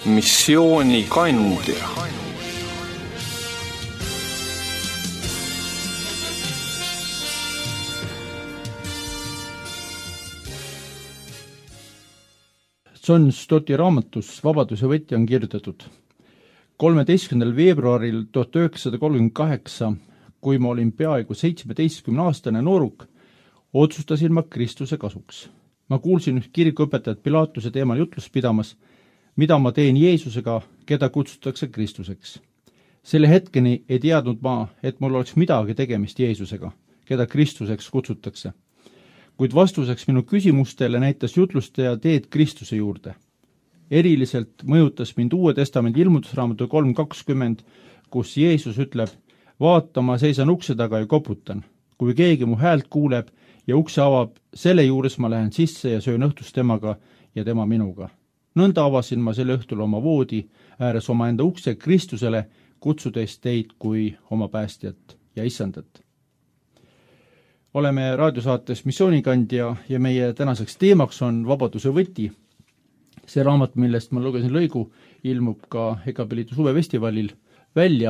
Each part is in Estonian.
missioonikandja. John Stotti raamatus Vabaduse võti on kirjutatud: 13. veebruaril 1938, kui ma olin peaaegu 17-aastane nooruk, otsustasin ma Kristuse kasuks. Ma kuulsin üht kirikuõpetajat Pilatuse teemal jutlust pidamas, mida ma teen Jeesusega, keda kutsutakse Kristuseks. Selle hetkeni ei teadnud ma, et mul oleks midagi tegemist Jeesusega, keda Kristuseks kutsutakse. Kuid vastuseks minu küsimustele näitas jutlustaja teed Kristuse juurde. Eriliselt mõjutas mind Uue Testamendi ilmutusraamatu 3.20, kus Jeesus ütleb: vaata, ma seisan ukse taga ja koputan. Kui keegi mu häält kuuleb ja ukse avab, selle juures ma lähen sisse ja söön õhtust temaga ja tema minuga. Nõnda avasin ma selle õhtul oma voodi ääres omaenda ukse Kristusele, kutsudes teid kui oma päästjat ja issandat. Oleme raadiosaates Missioonikandja ja meie tänaseks teemaks on Vabaduse võti. See raamat, millest ma lugesin lõigu, ilmub ka Ekapeliidu suvefestivalil välja.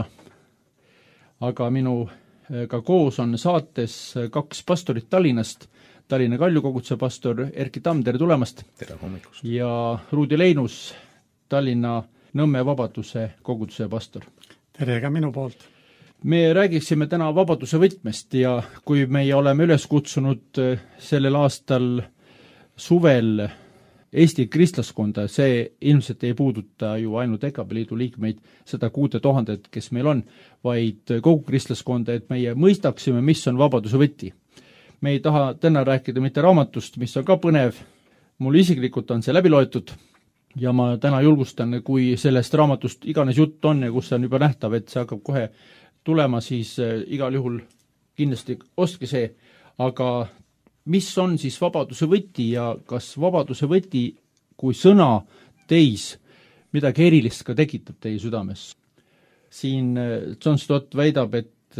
Aga minuga koos on saates kaks pastorit Tallinnast, Tallinna Kalju koguduse pastor Erki Tamm, tere tulemast! Tere hommikust! Ja Ruudi Leinus, Tallinna Nõmme Vabaduse koguduse pastor. Tere ka minu poolt! Me räägiksime täna vabaduse võtmest ja kui meie oleme üles kutsunud sellel aastal suvel Eesti kristlaskonda, see ilmselt ei puuduta ju ainult Ekapeliidu liikmeid, seda 6000, kes meil on, vaid kogu kristlaskonda, et meie mõistaksime, mis on vabaduse võti. Me ei taha täna rääkida mitte raamatust, mis on ka põnev, mul isiklikult on see läbi loetud ja ma täna julgustan, kui sellest raamatust iganes jutt on ja kus see on juba nähtav, et see hakkab kohe tulema, siis igal juhul kindlasti ostke see. Aga mis on siis vabaduse võti ja kas vabaduse võti kui sõna teis midagi erilist ka tekitab teie südames? Siin John Stott väidab,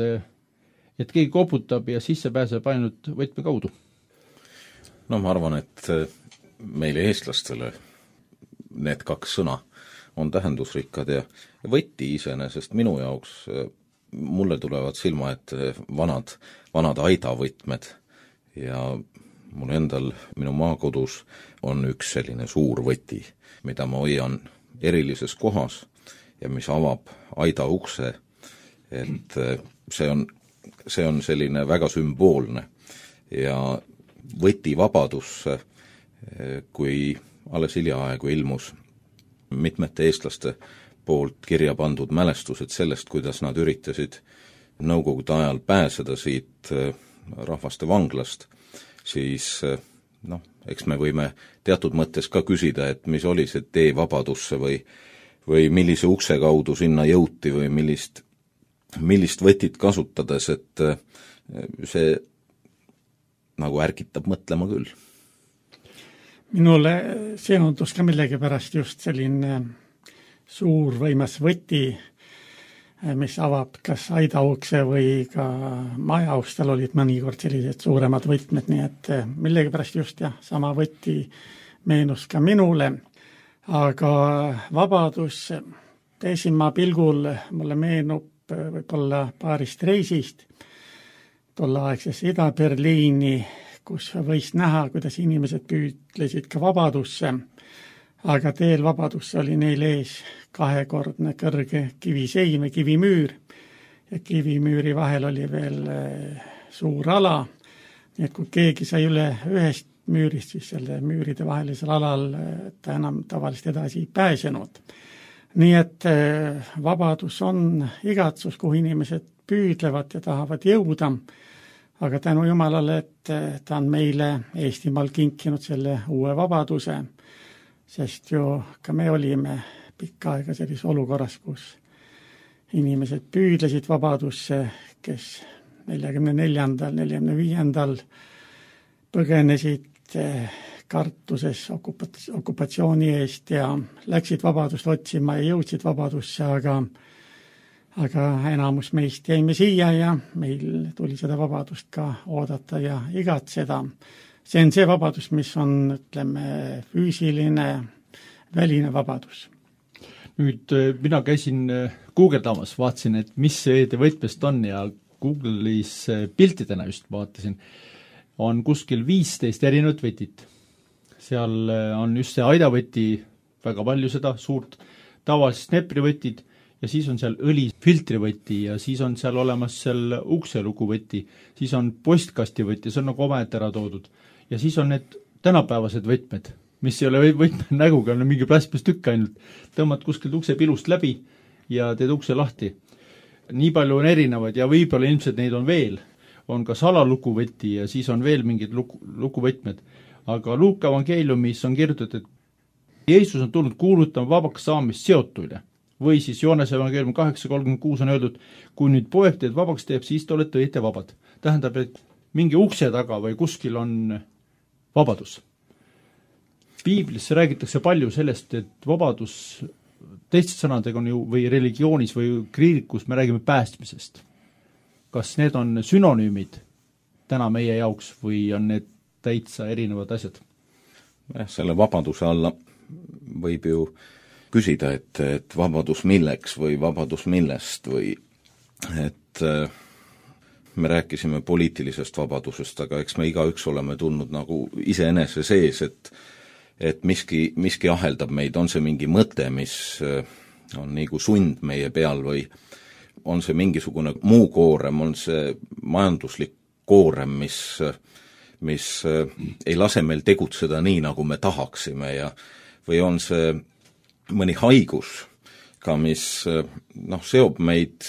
et keegi koputab ja sisse pääseb ainult võtme kaudu. No ma arvan, et meile eestlastele need kaks sõna on tähendusrikkad ja võti iseenesest minu jaoks mulle tulevad silma, et vanad aidavõtmed ja mul endal minu maakodus on üks selline suur võti, mida ma hoian erilises kohas ja mis avab aida ukse, et see on selline väga sümboolne ja võti vabadusse, kui alles hiljaaegu ilmus mitmete eestlaste poolt kirja pandud mälestused sellest, kuidas nad üritasid nõukogude ajal pääseda siit rahvaste vanglast, siis eks me võime teatud mõttes ka küsida, et mis oli see tee vabadusse või millise ukse kaudu sinna jõuti või millist võtit kasutades, et see nagu ärgitab mõtlema küll. Minule seondus ka millegi pärast just selline suur võimas võti, mis avab kas aidaukse või ka majaustel olid mõnikord sellised suuremad võtmed, nii et millegi pärast just sama võti meenus ka minule. Aga vabadus esimma pilgul mulle meenub võib-olla paarist reisist tolleaegses Ida-Berliini, kus võis näha, kuidas inimesed püüdlesid ka vabadusse, aga teel vabadusse oli neil ees kahekordne kõrge kiviseim ja kivimüür ja kivimüüri vahel oli veel suur ala, nii et kui keegi sai üle ühest müürist, siis selle müüride vahelisel alal ta enam tavaliselt edasi ei pääsenud. Nii et vabadus on igatsus, kuhu inimesed püüdlevad ja tahavad jõuda, aga tänu Jumalale, et ta on meile Eestimaal kinkinud selle uue vabaduse, sest ju ka me olime pikka aega sellises olukorras, kus inimesed püüdlesid vabadusse, kes 44., 45. põgenesid kartuses okupatsiooni eest ja läksid vabadust otsima ja jõudsid vabadusse, aga enamus meist jäime siia ja meil tuli seda vabadust ka oodata ja igatseda. See on see vabadus, mis on, ütleme, füüsiline, väline vabadus. Nüüd mina käisin guugeldamas, vaatasin, et mis see võtmest on ja Google'is piltidena just vaatasin, on kuskil 15 erinevat võtit. Seal on just see aidavõti, väga palju seda, suurt tavalist sneprivõtid ja siis on seal õlifiltrivõti ja siis on seal olemas seal ukseluguvõti, siis on postkastivõti, see on nagu omaette ära toodud. Ja siis on need tänapäevased võtmed, mis ei ole võtmed näguga, on mingi plastmistükk ainult. Tõmbad kuskilt ukse pilust läbi ja teed ukse lahti. Nii palju on erinevad ja võib-olla ilmselt neid on veel. On ka salalukuvõti ja siis on veel mingid lukuvõtmed. Aga Luuka evangeeliumis on kirjutatud, et Jeesus on tulnud kuulutama vabaks saamist seotuile. Või siis Joonase evangeelium 8.36 on öeldud, kui nüüd poeg teed vabaks teeb, siis te olete õieti vabad. Tähendab, et mingi ukse taga või kuskil on vabadus. Piiblis räägitakse palju sellest, et vabadus teiste sõnadega on ju, või religioonis või kriirikus me räägime päästmisest. Kas need on sünonüümid täna meie jaoks või on need täitsa erinevad asjad? Selle vabaduse alla võib ju küsida, et vabadus milleks või vabadus millest või et me rääkisime poliitilisest vabadusest, aga eks me igaüks oleme tundnud nagu iseenese sees, et miski aheldab meid, on see mingi mõte, mis on nagu sund meie peal või on see mingisugune muu koorem, on see majanduslik koorem, mis ei lase meil tegutseda nii, nagu me tahaksime või on see mõni haigus ka, mis seob meid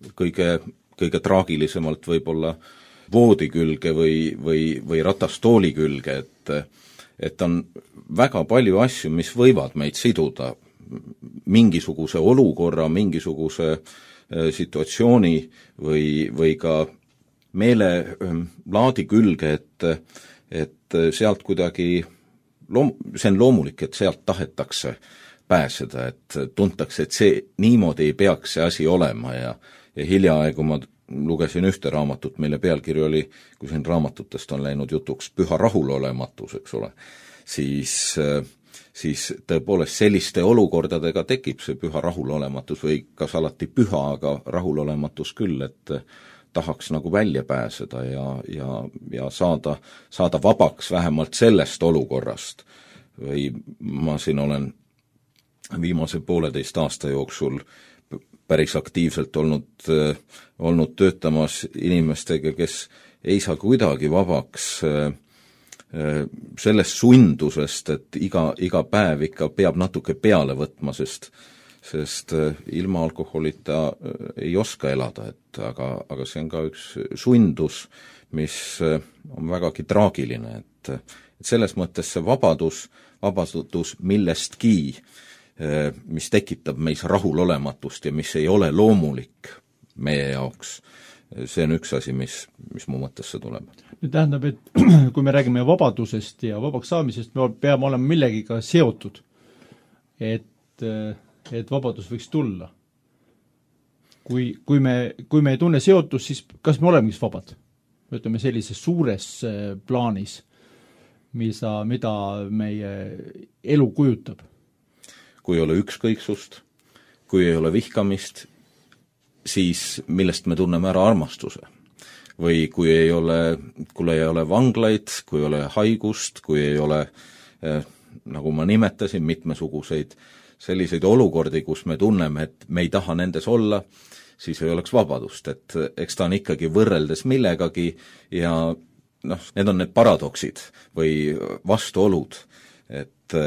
kõige traagilisemalt võib-olla voodi külge või ratastooli külge, et on väga palju asju, mis võivad meid siduda mingisuguse olukorra, mingisuguse situatsiooni või ka meelelaadi külge, et sealt kuidagi, see on loomulik, et sealt tahetakse pääseda, et tuntakse, et see niimoodi ei peaks see asi olema ja hiljaaegu ma lugesin ühte raamatut, mille pealkiri oli, kui siin raamatutest on läinud jutuks, püha rahulolematus, eks ole, siis tõepoolest selliste olukordadega tekib see püha rahulolematus või kas alati püha, aga rahulolematus küll, et tahaks nagu välja pääseda ja saada vabaks vähemalt sellest olukorrast. Või ma siin olen viimase 1,5 aasta jooksul päris aktiivselt olnud töötamas inimestega, kes ei saa kuidagi vabaks sellest sundusest, et iga päev ikka peab natuke peale võtma, sest ilma alkoholita ei oska elada, aga see on ka üks sundus, mis on vägagi traagiline, et selles mõttes see vabadus millestki, mis tekitab meis rahulolematust ja mis ei ole loomulik meie jaoks. See on üks asi, mis mu mõttesse tuleb. Nüüd tähendab, et kui me räägime vabadusest ja vabaks saamisest, me peame olema millegiga seotud, et vabadus võiks tulla. Kui me ei tunne seotust, siis kas me olemegi vabad? Ütleme sellises suures plaanis, mida meie elu kujutab. Kui ei ole ükskõiksust, kui ei ole vihkamist, siis millest me tunneme ära armastuse. Või kui ei ole vanglaid, kui ei ole haigust, kui ei ole, nagu ma nimetasin, mitmesuguseid selliseid olukordi, kus me tunneme, et me ei taha nendes olla, siis ei oleks vabadust, et eks ta on ikkagi võrreldes millegagi ja need on need paradoksid või vastuolud, et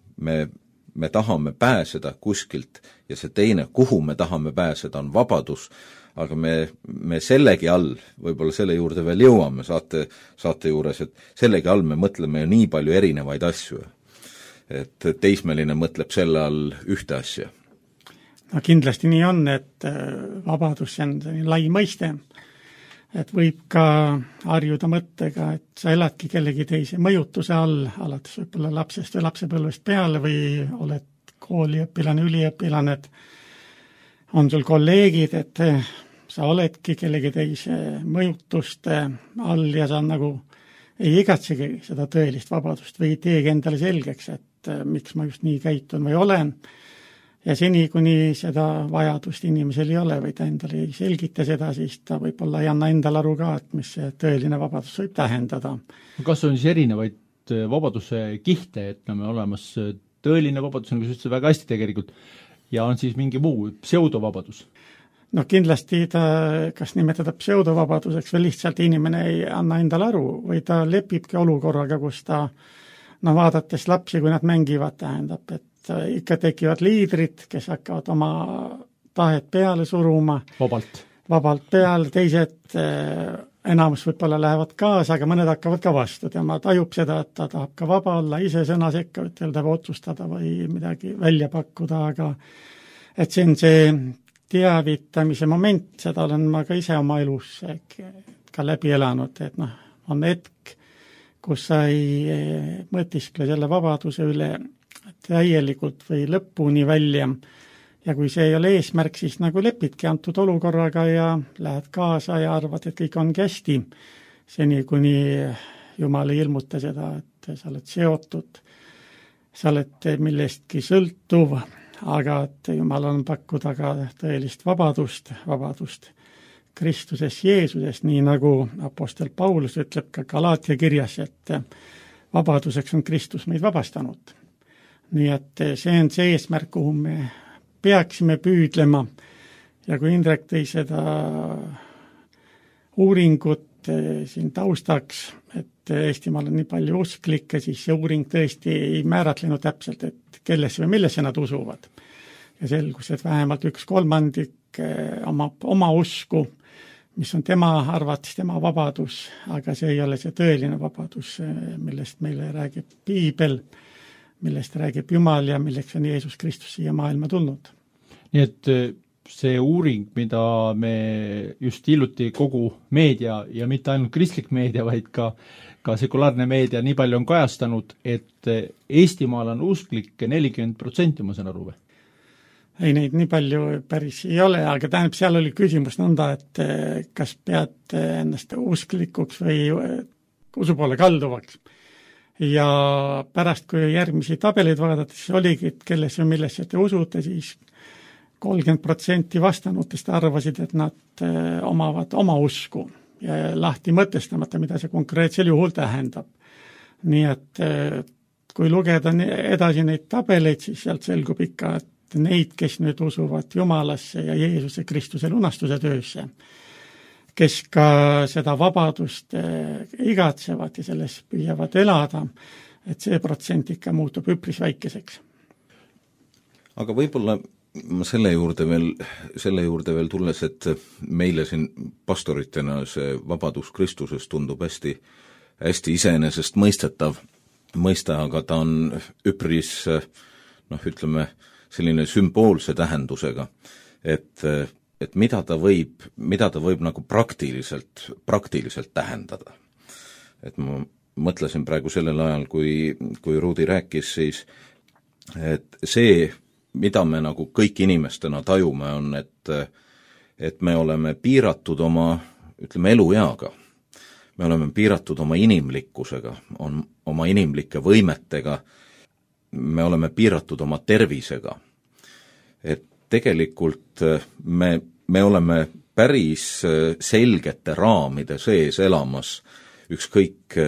me tahame pääseda kuskilt ja see teine, kuhu me tahame pääseda, on vabadus, aga me sellegi all, võib-olla selle juurde veel jõuame saate juures, et sellegi all me mõtleme ju nii palju erinevaid asju. Et teismeline mõtleb selle all ühte asja. No kindlasti nii on, et vabadus on lai mõiste, et võib ka harjuda mõttega, et sa eladki kellegi teise mõjutuse all, alates võib-olla lapsest või lapsepõlvest peale või oled kooliõpilane, üliõpilane, et on sul kolleegid, et sa oledki kellegi teise mõjutuste all ja sa nagu ei igatsegi seda tõelist vabadust või ei teegi endale selgeks, et miks ma just nii käitun või olen. ja seni, kuni seda vajadust inimesel ei ole või ta endale ei selgita seda, siis ta võib-olla ei anna endale aru ka, et mis see tõeline vabadus võib tähendada. Kas on siis erinevaid vabaduse kihte, et me olemas tõeline vabadus, nagu sa ütlesid väga hästi tegelikult, ja on siis mingi muu pseudovabadus? No kindlasti ta, kas nimetada pseudovabaduseks või lihtsalt inimene ei anna endale aru või ta lepibki olukorraga, kus ta vaadates lapsi, kui nad mängivad, tähendab, et ikka tekivad liidrid, kes hakkavad oma tahet peale suruma. Vabalt peale, teised enamus võib-olla lähevad kaasa, aga mõned hakkavad ka vastu. Tema tajub seda, et ta tahab ka vaba olla, ise sõna sekka ütelda või otsustada või midagi välja pakkuda, aga et see on see teavitamise moment, seda olen ma ka ise oma elus ka läbi elanud, et on hetk, kus sa ei mõtiskle selle vabaduse üle täielikult või lõpuni välja ja kui see ei ole eesmärk, siis nagu lepidki antud olukorraga ja lähed kaasa ja arvad, et kõik ongi hästi, seni kuni Jumal ei ilmuta seda, et sa oled seotud, sa oled millestki sõltuv, aga et Jumal on pakkuda ka tõelist vabadust Kristuses Jeesuses, nii nagu apostel Paulus ütleb ka Galaatia kirjas, et vabaduseks on Kristus meid vabastanud. Nii et see on see eesmärk, kuhu me peaksime püüdlema ja kui Indrek tõi seda uuringut siin taustaks, et Eestimaal on nii palju usklikke, siis see uuring tõesti ei määratlenud täpselt, et kellesse või millesse nad usuvad. Ja selgus, et vähemalt 1/3 omab oma usku, mis on tema arvates tema vabadus, aga see ei ole see tõeline vabadus, millest meile räägib Piibel, millest räägib Jumal ja milleks on Jeesus Kristus siia maailma tulnud. Nii et see uuring, mida me just hiljuti kogu meedia ja mitte ainult kristlik meedia, vaid ka sekulaarne meedia nii palju on kajastanud, et Eestimaal on usklikke 40%, ma saan aru või? Ei, neid nii palju päris ei ole, aga tähendab, seal oli küsimus nõnda, et kas pead ennast usklikuks või usupoole kalduvaks. Ja pärast, kui järgmisi tabeleid vaadates oligi, et kellesse või millesse te usute, siis 30% vastanutest arvasid, et nad omavad oma usku ja lahti mõtestamata, mida see konkreetsel juhul tähendab. Nii et kui lugeda edasi neid tabeleid, siis sealt selgub ikka, et neid, kes nüüd usuvad Jumalasse ja Jeesuse Kristuse lunastuse töösse, kes ka seda vabadust igatsevad ja selles püüavad elada, et see protsent ikka muutub üpris väikeseks. Aga võib-olla selle juurde veel tulles, et meile siin pastoritena see vabadus Kristuses tundub hästi iseenesest mõistetav mõiste, aga ta on üpris, ütleme, selline sümboolse tähendusega, et mida ta võib nagu praktiliselt tähendada. Et ma mõtlesin praegu sellel ajal, kui Rudi rääkis, siis et see, mida me nagu kõik inimestena tajume, on, et me oleme piiratud oma, ütleme, elueaga. Me oleme piiratud oma inimlikkusega, oma inimlike võimetega, me oleme piiratud oma tervisega. Et tegelikult me oleme päris selgete raamide sees elamas, ükskõik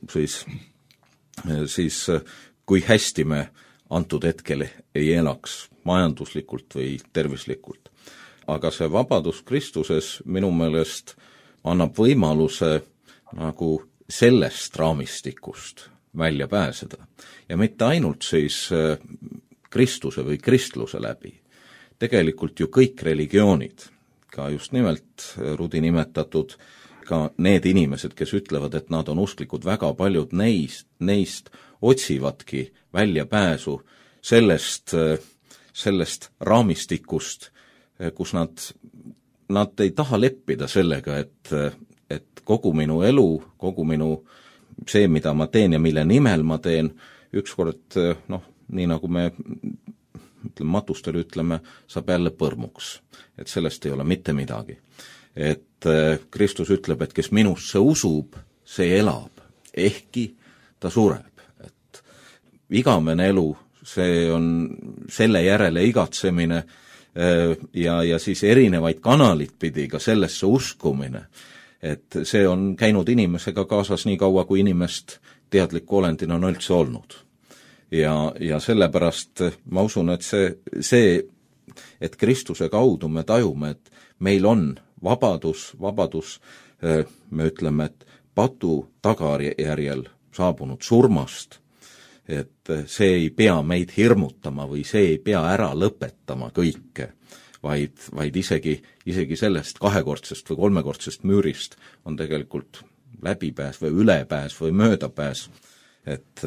siis kui hästi me antud hetkel ei elaks majanduslikult või tervislikult. Aga see vabadus Kristuses minu meelest annab võimaluse nagu sellest raamistikust välja pääseda. Ja mitte ainult siis Kristuse või kristluse läbi. Tegelikult ju kõik religioonid, ka just nimelt Rudi nimetatud, ka need inimesed, kes ütlevad, et nad on usklikud, väga paljud neist otsivadki väljapääsu sellest raamistikust, kus nad ei taha leppida sellega, et kogu minu elu, kogu minu see, mida ma teen ja mille nimel ma teen, ükskord, nii nagu me matustele ütleme, saab jälle põrmuks. Et sellest ei ole mitte midagi. Et Kristus ütleb, et kes minusse usub, see elab, ehkki ta sureb. Et igavene elu see on selle järele igatsemine ja siis erinevaid kanalid pidi ka sellesse uskumine, et see on käinud inimesega kaasas nii kaua, kui inimest teadliku olendina on üldse olnud. Ja sellepärast ma usun, et see, et Kristuse kaudu me tajume, et meil on vabadus, me ütleme, et patu tagajärjel saabunud surmast, et see ei pea meid hirmutama või see ei pea ära lõpetama kõike, vaid isegi sellest 2-kordsest või 3-kordsest müürist on tegelikult läbipääs või ülepääs või möödapääs, et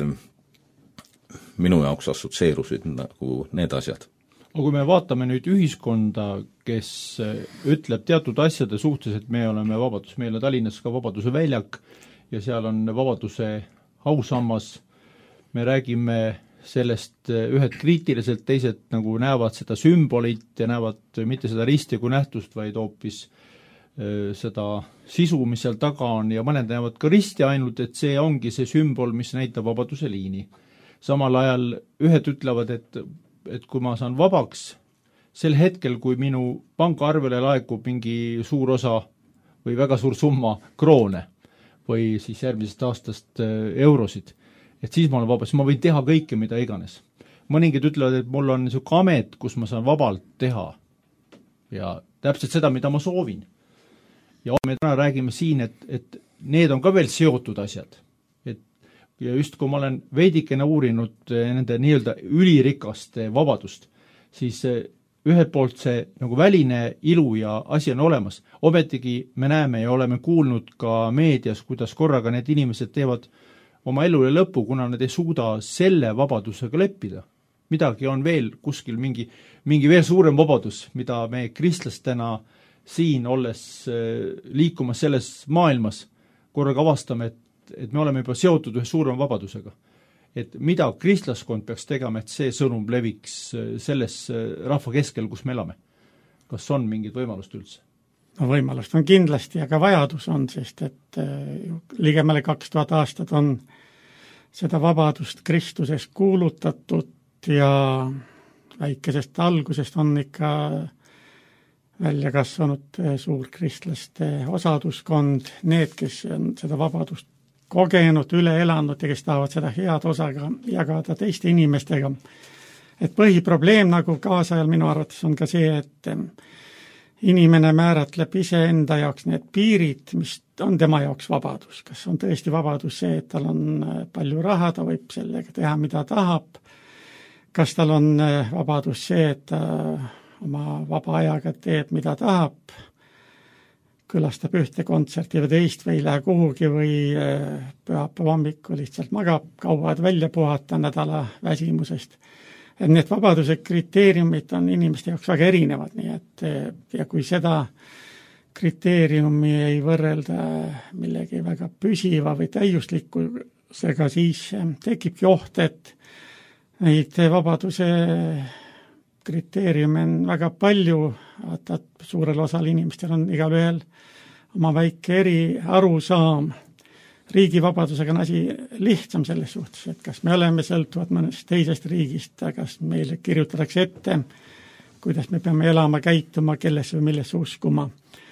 minu jaoks assotsieerusid nagu need asjad. Aga kui me vaatame nüüd ühiskonda, kes ütleb teatud asjade suhtes, et me oleme vabadus, meil on Tallinnas ka Vabaduse väljak ja seal on Vabaduse ausammas, me räägime sellest ühed kriitiliselt, teised nagu näevad seda sümbolit ja näevad mitte seda risti kui nähtust, vaid hoopis seda sisu, mis seal taga on ja mõned näevad ka risti ainult, et see ongi see sümbol, mis näitab vabaduse liini. Samal ajal ühed ütlevad, et kui ma saan vabaks, sel hetkel, kui minu pangaarvele laekub mingi suur osa või väga suur summa kroone või siis järgmisest aastast eurosid, et siis ma olen vaba, siis ma võin teha kõike, mida iganes. Mõningad ütlevad, et mul on niisugune amet, kus ma saan vabalt teha ja täpselt seda, mida ma soovin. Ja me täna räägime siin, et need on ka veel seotud asjad. Ja just kui ma olen veidikene uurinud nende nii-öelda ülirikaste vabadust, siis ühelt poolt see nagu väline ilu ja asi on olemas. Ometigi me näeme ja oleme kuulnud ka meedias, kuidas korraga need inimesed teevad oma elule lõpu, kuna nad ei suuda selle vabadusega leppida. Midagi on veel kuskil mingi veel suurem vabadus, mida me kristlastena siin olles liikumas selles maailmas korraga avastame, et me oleme juba seotud ühe suurema vabadusega. Et mida kristlaskond peaks tegema, et see sõnum leviks selles rahva keskel, kus me elame? Kas on mingid võimalust üldse? No võimalust on kindlasti, aga vajadus on, sest et ligemale 2000 aastat on seda vabadust Kristuses kuulutatud ja väikesest algusest on ikka välja kasvanud suur kristlaste osaduskond, need, kes on seda vabadust kogenud, üle elanud ja kes tahavad seda head osaga jagada teiste inimestega. Et põhiprobleem nagu kaasajal minu arvates on ka see, et inimene määratleb iseenda jaoks need piirid, mis on tema jaoks vabadus. Kas on tõesti vabadus see, et tal on palju raha, ta võib sellega teha, mida tahab. Kas tal on vabadus see, et ta oma vaba ajaga teeb, mida tahab, külastab ühte kontserti või teist või ei lähe kuhugi või pühapäeva hommikul lihtsalt magab, kauad välja puhata nädala väsimusest. Et need vabaduse kriteeriumid on inimeste jaoks väga erinevad, nii et ja kui seda kriteeriumi ei võrrelda millegi väga püsiva või täiuslikkusega, siis tekibki oht, et neid vabaduse kriteeriume on väga palju, et suurel osal inimestel on igal ühel oma väike arusaam. Riigi vabadusega on asi lihtsam selles suhtes, et kas me oleme sõltuvad mõnest teisest riigist, kas meile kirjutatakse ette, kuidas me peame elama, käituma, kellesse või millesse uskuma.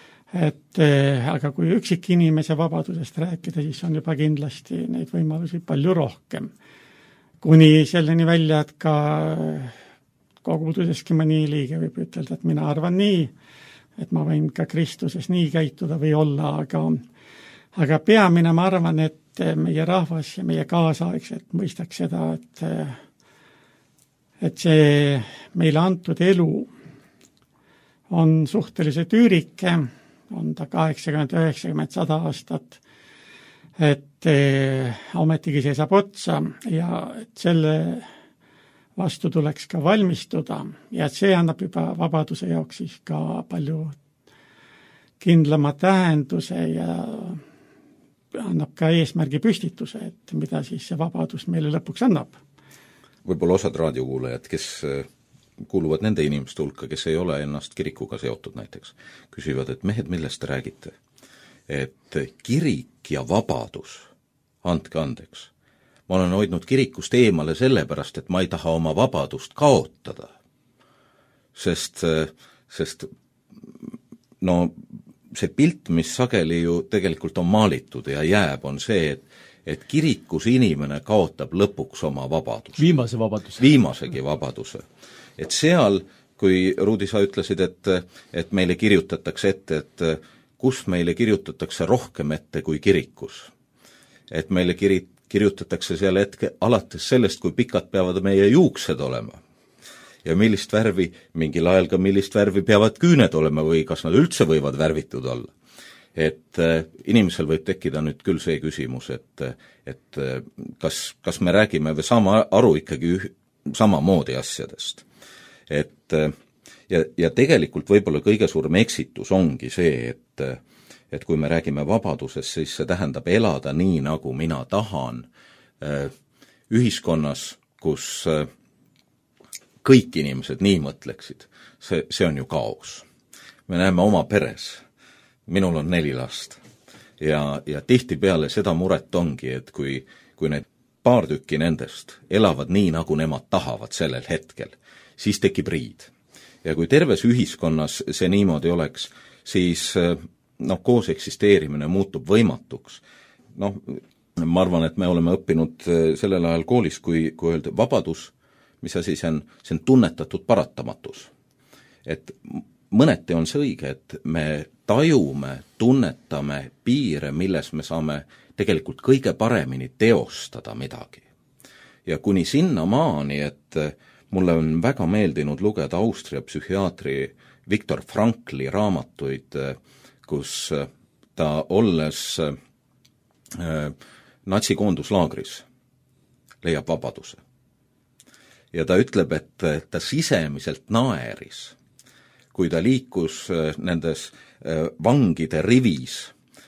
Aga kui üksik inimese vabadusest rääkida, siis on juba kindlasti neid võimalusi palju rohkem. Kuni selleni välja, et ka koguduseski mõni liige võib ütelda, et mina arvan nii, et ma võin ka Kristuses nii käituda või olla, aga peamine ma arvan, et meie rahvas ja meie kaasaegsed mõistaks seda, et see meile antud elu on suhteliselt üürike, on ta 80, 90, 100 aastat, et ometigi see saab otsa ja et selle vastu tuleks ka valmistuda ja see annab juba vabaduse jaoks siis ka palju kindlama tähenduse ja annab ka eesmärgi püstituse, et mida siis see vabadus meile lõpuks annab. Võib-olla osad raadiokuulajad, kes kuuluvad nende inimeste hulka, kes ei ole ennast kirikuga seotud näiteks, küsivad, et mehed, millest te räägite? Et kirik ja vabadus, andke andeks, ma olen hoidnud kirikust eemale sellepärast, et ma ei taha oma vabadust kaotada. Sest no see pilt, mis sageli ju tegelikult on maalitud ja jääb, on see, et kirikus inimene kaotab lõpuks oma vabadust. Viimase vabaduse. Viimasegi vabaduse. Et seal, kui Rudi, sa ütlesid, et meile kirjutatakse ette, et kus meile kirjutatakse rohkem ette kui kirikus. Et meile kirjutatakse seal hetke alates sellest, kui pikad peavad meie juuksed olema. Ja millist värvi, mingil ajal ka millist värvi peavad küüned olema või kas nad üldse võivad värvitud olla. Et inimesel võib tekkida nüüd küll see küsimus, et kas me räägime või saame aru ikkagi samamoodi asjadest. Ja tegelikult võib-olla kõige suurem eksitus ongi see, et kui me räägime vabadusest, siis see tähendab elada nii, nagu mina tahan ühiskonnas, kus kõik inimesed nii mõtleksid. See on ju kaos. Me näeme oma peres. Minul on 4 last. Ja tihtipeale seda muret ongi, et kui need paar tükki nendest elavad nii, nagu nemad tahavad sellel hetkel, siis tekib riid. Ja kui terves ühiskonnas see niimoodi oleks, siis koos eksisteerimine muutub võimatuks. Ma arvan, et me oleme õppinud sellel ajal koolis, kui öelda vabadus, mis asi see on tunnetatud paratamatus. Et mõneti on see õige, et me tajume, tunnetame piire, milles me saame tegelikult kõige paremini teostada midagi. Ja kuni sinna maani, et mulle on väga meeldinud lugeda Austria psühhiaatri Viktor Frankli raamatuid, kus ta olles natsikoonduslaagris leiab vabaduse. Ja ta ütleb, et ta sisemiselt naeris, kui ta liikus nendes vangide rivis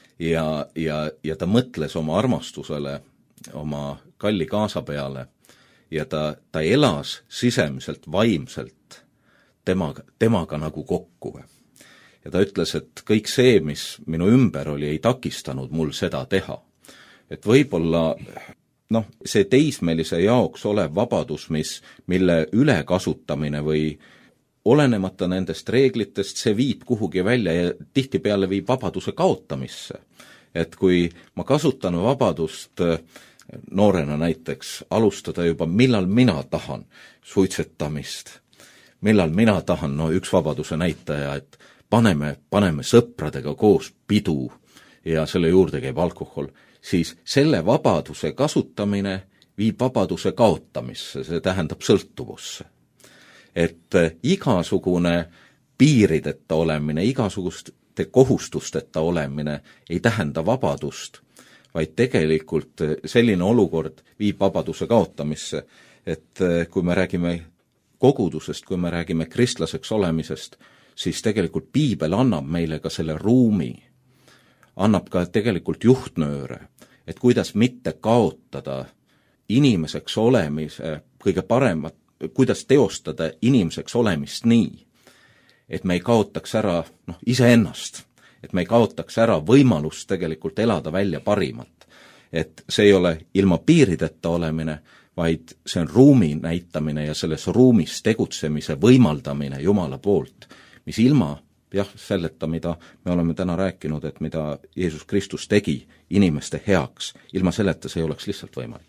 ja ta mõtles oma armastusele, oma kalli kaasa peale ja ta elas sisemiselt, vaimselt temaga nagu kokku. Ja ta ütles, et kõik see, mis minu ümber oli, ei takistanud mul seda teha. Et võib-olla see teismelise jaoks olev vabadus, mille ülekasutamine või olenemata nendest reeglitest, see viib kuhugi välja ja tihtipeale viib vabaduse kaotamisse. Et kui ma kasutan vabadust noorena näiteks alustada juba, millal mina tahan suitsetamist, millal mina tahan, üks vabaduse näitaja, et paneme sõpradega koos pidu ja selle juurde käib alkohol, siis selle vabaduse kasutamine viib vabaduse kaotamisse, see tähendab sõltuvusse. Et igasugune piirideta olemine, igasuguste kohustusteta olemine ei tähenda vabadust, vaid tegelikult selline olukord viib vabaduse kaotamisse. Et kui me räägime kogudusest, kui me räägime kristlaseks olemisest, siis tegelikult piibel annab meile ka selle ruumi, annab ka tegelikult juhtnööre, et kuidas mitte kaotada inimeseks olemise kõige paremat, kuidas teostada inimeseks olemist nii, et me ei kaotaks ära iseennast, et me ei kaotaks ära võimalust tegelikult elada välja parimat. Et see ei ole ilma piirideta olemine, vaid see on ruumi näitamine ja selles ruumis tegutsemise võimaldamine Jumala poolt, mis ilma selleta, mida me oleme täna rääkinud, et mida Jeesus Kristus tegi inimeste heaks, ilma selleta see ei oleks lihtsalt võimalik.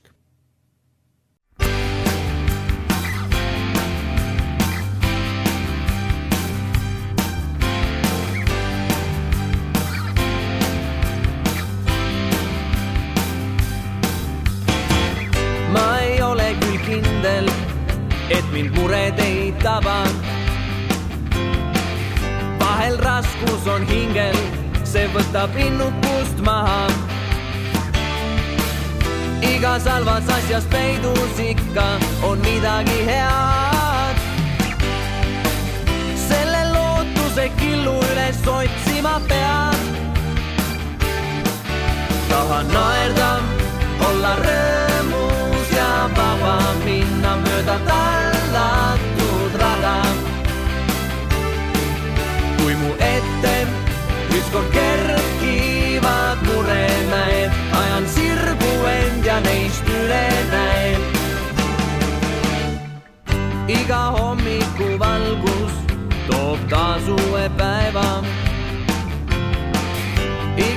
Ma ei ole küll kindel, et mind mured ei taba. Vahel raskus on hingel, see võtab innukust maha. Igas halvas asjas peidus ikka on midagi head. Selle lootuse killu üles otsima pead. Tahan naerda, olla rõõmus ja vaba minna mööda tallatud rada. Kui mu ette ükskord kerkivad murenäed, ajan sirgu end ja neist üle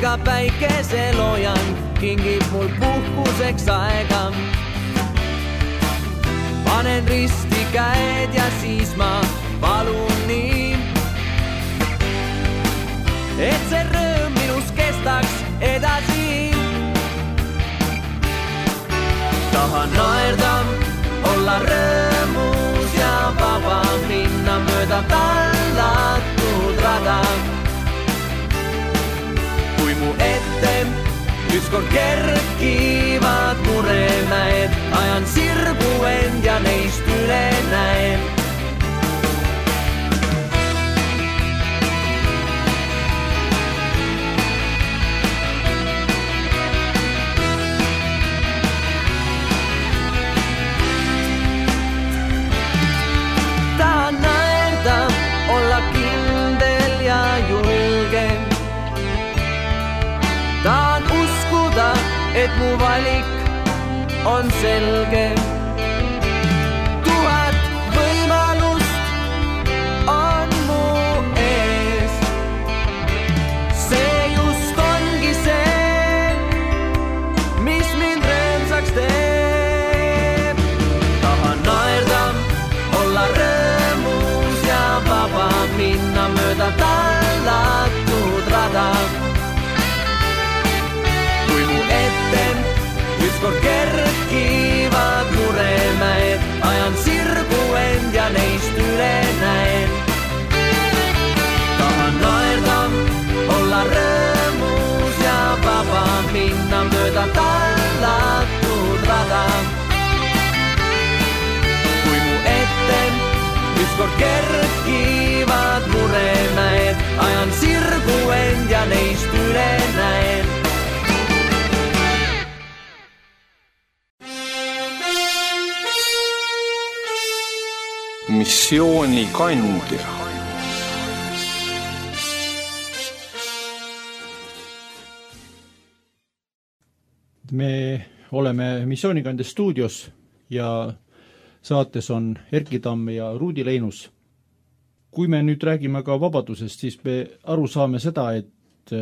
iga päikeseloojang kingib mul puhkuseks aega. Panen risti käed ja siis ma palun nii, et see rõõm minus kestaks edasi. Tahan naerda, olla rõõmus ja vaba, minna mööda tallatud rada. Kui mu ette ükskord kerkivad muremäed, ajan sirgu end ja neist üle näen. Tahan naerda, olla kindel ja julge. Tahan uskuda, et mu valik on selge. 1000 võimalust on mu ees. See just ongi see, mis mind rõõmsaks teeb. Tahan naerda, olla rõõmus ja vaba, minna mööda tallatud rada. Ükskord kerkivad muremäed, ajan sirgu end ja neist üle näen. Tahan naerda, olla rõõmus ja vaba, minna mööda tallatud rada. Kui mu ette ükskord kerkivad muremäed, ajan sirgu end ja neist üle näen. Missiooni kandja. Me oleme Missioonikandja stuudios ja saates on Erki Tamm ja Ruudi Leinus. Kui me nüüd räägime ka vabadusest, siis me aru saame seda, et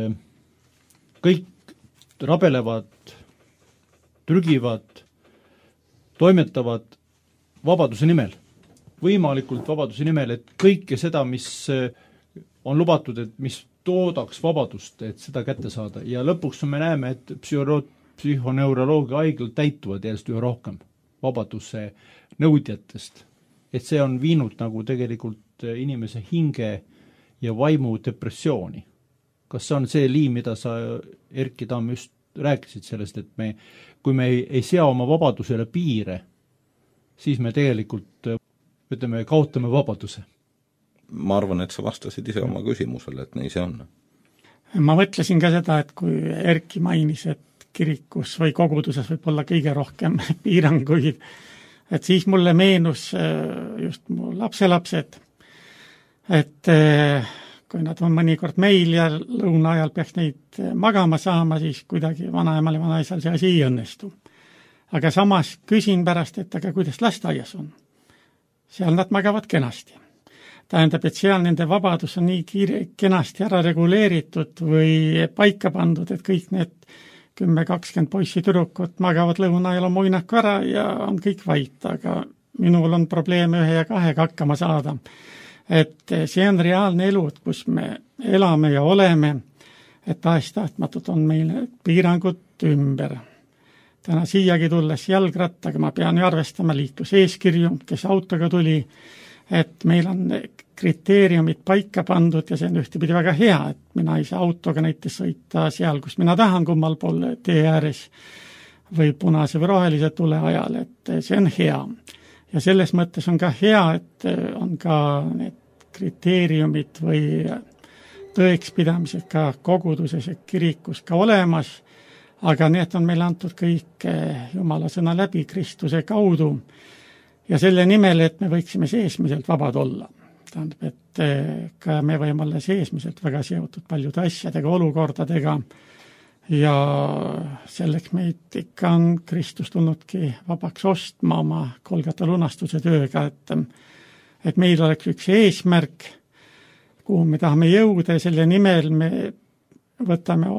kõik rabelevad, trügivad, toimetavad vabaduse nimel. Võimalikult vabaduse nimel, et kõike seda, mis on lubatud, et mis toodaks vabadust, et seda kätte saada. Ja lõpuks me näeme, et psühhoneuroloogia haiglad täituvad järjest üha rohkem vabaduse nõudjatest. Et see on viinud nagu tegelikult inimese hinge ja vaimu depressiooni. Kas see on see liim, mida sa, Erki Tamm, just rääkisid sellest, et kui me ei sea oma vabadusele piire, siis me tegelikult ütleme, kaotame vabaduse. Ma arvan, et sa vastasid ise oma küsimusele, et nii see on. Ma mõtlesin ka seda, et kui Erki mainis, et kirikus või koguduses võib olla kõige rohkem piiranguid, et siis mulle meenus just mu lapselapsed, et kui nad on mõnikord meil ja lõuna ajal peaks neid magama saama, siis kuidagi vanaemal ja vanaisal see asi ei õnnestu. Aga samas küsin pärast, et aga kuidas lasteaias on? Seal nad magavad kenasti. Tähendab, et seal nende vabadus on nii kenasti ära reguleeritud või paika pandud, et kõik need 10-20 poissi tüdrukut magavad lõuna ajal oma uinaku ära ja on kõik vait, aga minul on probleeme 1 ja 2 hakkama saada. Et see on reaalne elu, kus me elame ja oleme, et tahes-tahtmatult on meil piirangud ümber. Täna siiagi tulles jalgrattaga, ma pean ju arvestama liikluseeskirju, kes autoga tuli, et meil on kriteeriumid paika pandud ja see on ühtepidi väga hea, et mina ei saa autoga näiteks sõita seal, kus mina tahan, kummal pool tee ääres või punase või rohelise tule ajal, et see on hea. Ja selles mõttes on ka hea, et on ka need kriteeriumid või tõekspidamised ka koguduses ja kirikus ka olemas, aga need on meile antud kõik Jumala sõna läbi Kristuse kaudu ja selle nimel, et me võiksime seesmiselt vabad olla. Tähendab, et ka me võime olla seesmiselt väga seotud paljude asjadega, olukordadega ja selleks meid ikka on Kristus tulnudki vabaks ostma oma Golgata lunastuse tööga, et meil oleks üks eesmärk, kuhu me tahame jõuda ja selle nimel me võtame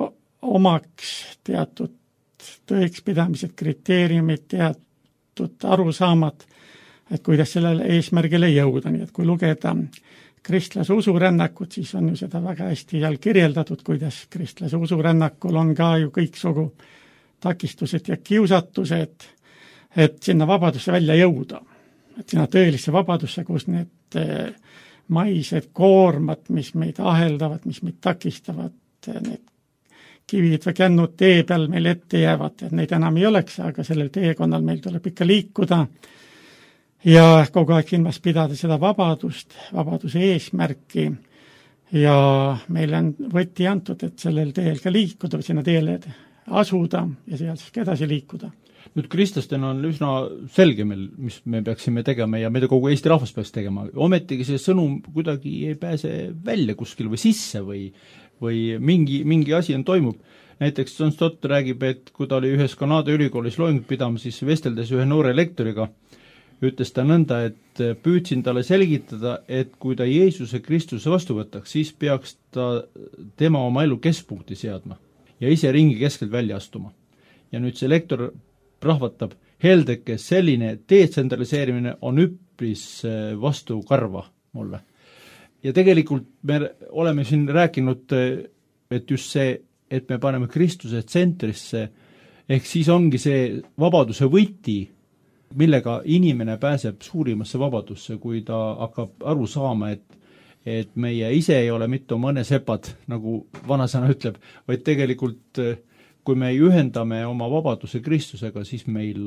omaks teatud tõekspidamised, kriteeriumid, teatud arusaamad, et kuidas sellele eesmärgile jõuda, nii et kui lugeda kristlase usurännakut, siis on ju seda väga hästi seal kirjeldatud, kuidas kristlase usurännakul on ka ju kõiksugu takistused ja kiusatused, et sinna vabadusse välja jõuda. Et sinna tõelisse vabadusse, kus need maised koormad, mis meid aheldavad, mis meid takistavad, need kivid või kännud tee peal meil ette jäävad, et neid enam ei oleks, aga sellel teekonnal meil tuleb ikka liikuda ja kogu aeg silmas pidada seda vabadust, vabaduse eesmärki ja meile on võti antud, et sellel teel ka liikuda või sinna teele asuda ja seal siis ka edasi liikuda. Nüüd kristlastena on üsna selge meil, mis me peaksime tegema ja mida kogu Eesti rahvas peaks tegema. Ometigi see sõnum kuidagi ei pääse välja kuskil või sisse või mingi asi on toimub. Näiteks John Stott räägib, et kui ta oli ühes Kanada ülikoolis loengut pidama, siis vesteldes ühe noore lektoriga, ütles ta nõnda, et püüdsin talle selgitada, et kui ta Jeesuse Kristuse vastu võtaks, siis peaks ta tema oma elu keskpunkti seadma ja ise ringi keskelt välja astuma. Ja nüüd see lektor rahvatab, Heldeke, selline detsentraliseerimine on üpris vastu karva mulle. Ja tegelikult me oleme siin rääkinud, et just see, et me paneme Kristuse tsentrisse, ehk siis ongi see vabaduse võti, millega inimene pääseb suurimasse vabadusse, kui ta hakkab aru saama, et meie ise ei ole mitte oma õnnesepad, nagu vanasõna ütleb, vaid tegelikult kui me ühendame oma vabaduse Kristusega, siis meil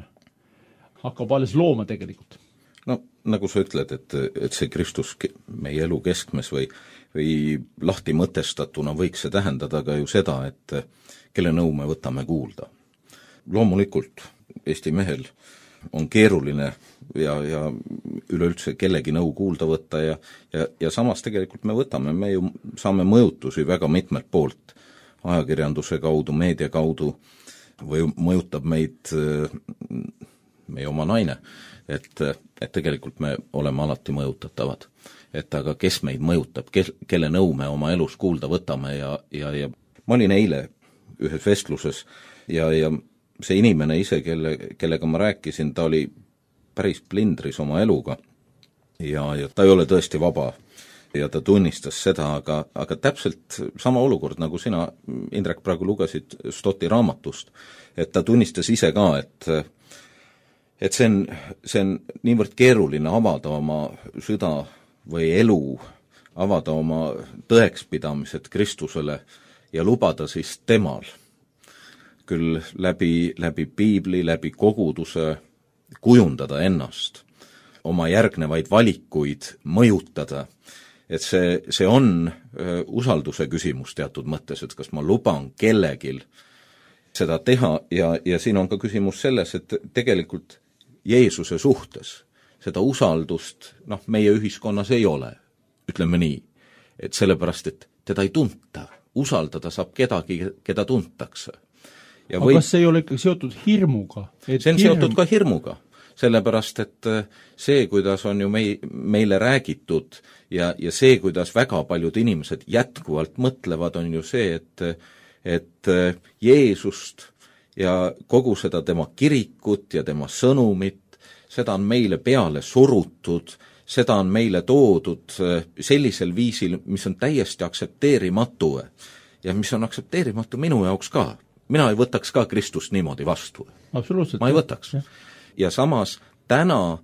hakkab alles looma tegelikult. No nagu sa ütled, et see Kristus meie elu keskmes või lahti mõtestatuna võiks see tähendada ka ju seda, et kelle nõu me võtame kuulda. Loomulikult Eesti mehel on keeruline ja üleüldse kellegi nõu kuulda võtta ja samas tegelikult me ju saame mõjutusi väga mitmelt poolt, ajakirjanduse kaudu, meedia kaudu või mõjutab meid meie oma naine, et tegelikult me oleme alati mõjutatavad. Et aga kes meid mõjutab, kelle nõu me oma elus kuulda võtame ja ma olin eile ühes vestluses ja see inimene ise, kellega ma rääkisin, ta oli päris plindris oma eluga ja ta ei ole tõesti vaba ja ta tunnistas seda, aga täpselt sama olukord, nagu sina, Indrek, praegu lugesid Stotti raamatust, et ta tunnistas ise ka, et see on niivõrd keeruline avada oma süda või elu, avada oma tõekspidamised Kristusele ja lubada siis temal küll läbi piibli, läbi koguduse kujundada ennast, oma järgnevaid valikuid mõjutada, et see on usalduse küsimus teatud mõttes, et kas ma luban kellegil seda teha ja siin on ka küsimus selles, et tegelikult Jeesuse suhtes seda usaldust meie ühiskonnas ei ole, ütleme nii, et sellepärast, et teda ei tunta, usaldada saab kedagi, keda tuntakse. Aga kas see ei ole ikka seotud hirmuga? See on seotud ka hirmuga, sellepärast, et see, kuidas on ju meile räägitud ja see, kuidas väga paljud inimesed jätkuvalt mõtlevad, on ju see, et Jeesust ja kogu seda tema kirikut ja tema sõnumit, seda on meile peale surutud, seda on meile toodud sellisel viisil, mis on täiesti aktsepteerimatu ja mis on aktsepteerimatu minu jaoks ka. Mina ei võtaks ka Kristust niimoodi vastu. Absoluutselt. Ma ei võtaks. Ja samas täna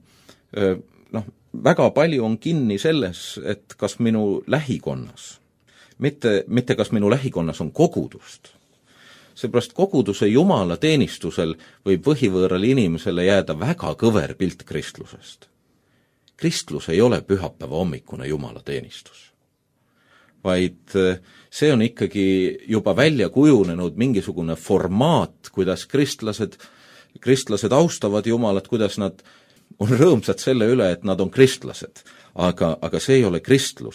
väga palju on kinni selles, et kas minu lähikonnas, mitte kas minu lähikonnas on kogudust. Seepärast koguduse Jumala teenistusel võib põhivõõral inimesele jääda väga kõver pilt kristlusest. Kristlus ei ole pühapäeva hommikune Jumala teenistus, vaid see on ikkagi juba välja kujunenud mingisugune formaat, kuidas kristlased austavad Jumalat, kuidas nad on rõõmsad selle üle, et nad on kristlased. Aga see ei ole kristlus,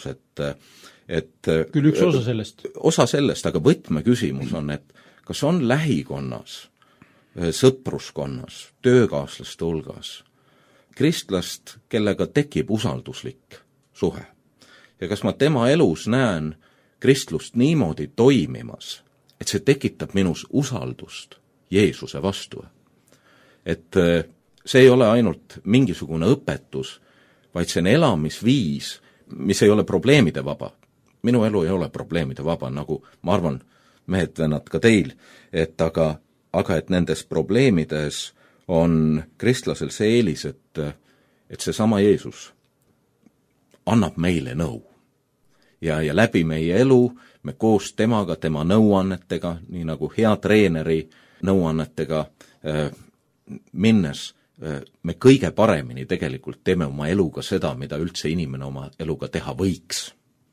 et küll üks osa sellest. Osa sellest, aga võtmeküsimus on, et kas on lähikonnas, sõpruskonnas, töökaaslaste hulgas kristlast, kellega tekib usalduslik suhe. Ja kas ma tema elus näen kristlust niimoodi toimimas, et see tekitab minus usaldust Jeesuse vastu. Et see ei ole ainult mingisugune õpetus, vaid see on elamisviis, mis ei ole probleemide vaba. Minu elu ei ole probleemide vaba, nagu ma arvan, mehed-vennad ka teil, et aga et nendes probleemides on kristlasel see eelis, et see sama Jeesus annab meile nõu. Ja läbi meie elu me koos temaga, tema nõuannetega, nii nagu hea treeneri nõuannetega minnes, me kõige paremini tegelikult teeme oma eluga seda, mida üldse inimene oma eluga teha võiks.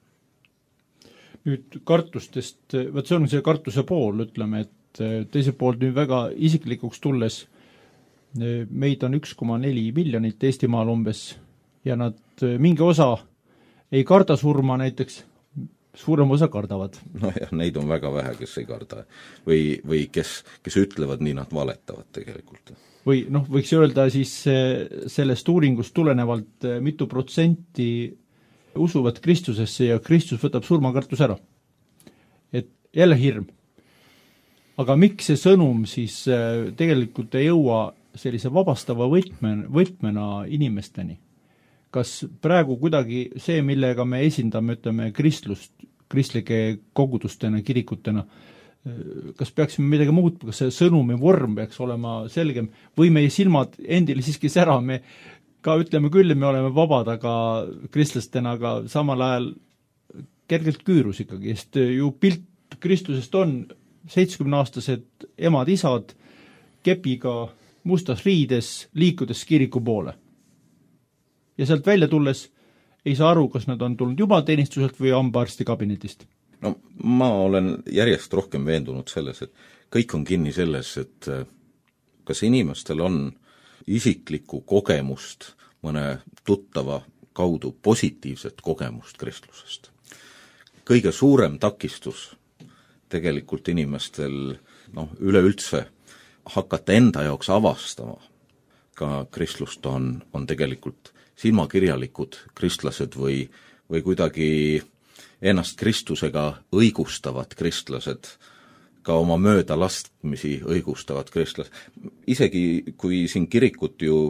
Nüüd kartustest, võt see on see kartuse pool, ütleme, et teiselt poolt nüüd väga isiklikuks tulles, meid on 1,4 miljonit Eestimaal umbes ja nad mingi osa ei karda surma näiteks, suurem osa kardavad. Nojah, neid on väga vähe, kes ei karda või kes ütlevad nii, nad valetavad tegelikult. Või võiks öelda siis sellest uuringust tulenevalt mitu protsenti usuvad Kristusesse ja Kristus võtab surmakartus ära. Et jälle hirm. Aga miks see sõnum siis tegelikult ei jõua sellise vabastava võtmena inimesteni? Kas praegu kuidagi see, millega me esindame, ütleme, kristlike kogudustena, kirikutena, kas peaksime midagi muutma, kas see sõnumi vorm peaks olema selgem või meie silmad endile siiski sära, me ka ütleme küll, me oleme vabad, aga kristlastena, aga samal ajal kergelt küürus ikkagi, sest ju pilt Kristusest on 70-aastased emad-isad kepiga mustas riides liikudes kiriku poole. Ja sealt välja tulles ei saa aru, kas nad on tulnud jumalteenistuselt või hambaarsti kabinetist. No ma olen järjest rohkem veendunud selles, et kõik on kinni selles, et kas inimestel on isiklikku kogemust, mõne tuttava kaudu positiivset kogemust kristlusest. Kõige suurem takistus tegelikult inimestel üleüldse hakata enda jaoks avastama ka kristlust on tegelikult silmakirjalikud kristlased või kuidagi ennast Kristusega õigustavad kristlased, ka oma möödalastmisi õigustavad kristlased. Isegi kui siin kirikut ju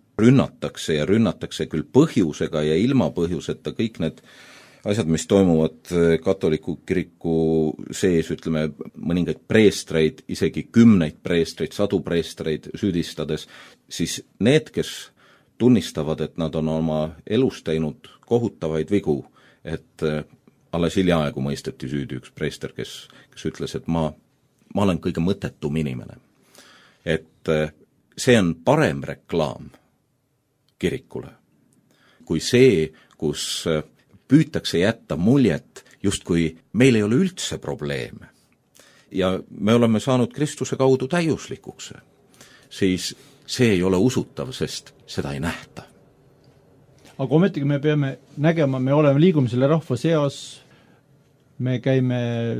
rünnatakse küll põhjusega ja ilma põhjuseta, kõik need asjad, mis toimuvad katoliku kiriku sees, ütleme, mõningaid preestreid, isegi 10 preestreid, 100 preestreid süüdistades, siis need, kes tunnistavad, et nad on oma elus teinud kohutavaid vigu, et alles hiljaaegu mõisteti süüdi üks preester, kes ütles, et ma olen kõige mõttetum inimene. Et see on parem reklaam kirikule kui see, kus püütakse jätta muljet, justkui meil ei ole üldse probleeme. Ja me oleme saanud Kristuse kaudu täiuslikuks. Siis see ei ole usutav, sest seda ei nähta. Aga ometigi me peame nägema, me liigume selle rahva seas, me käime,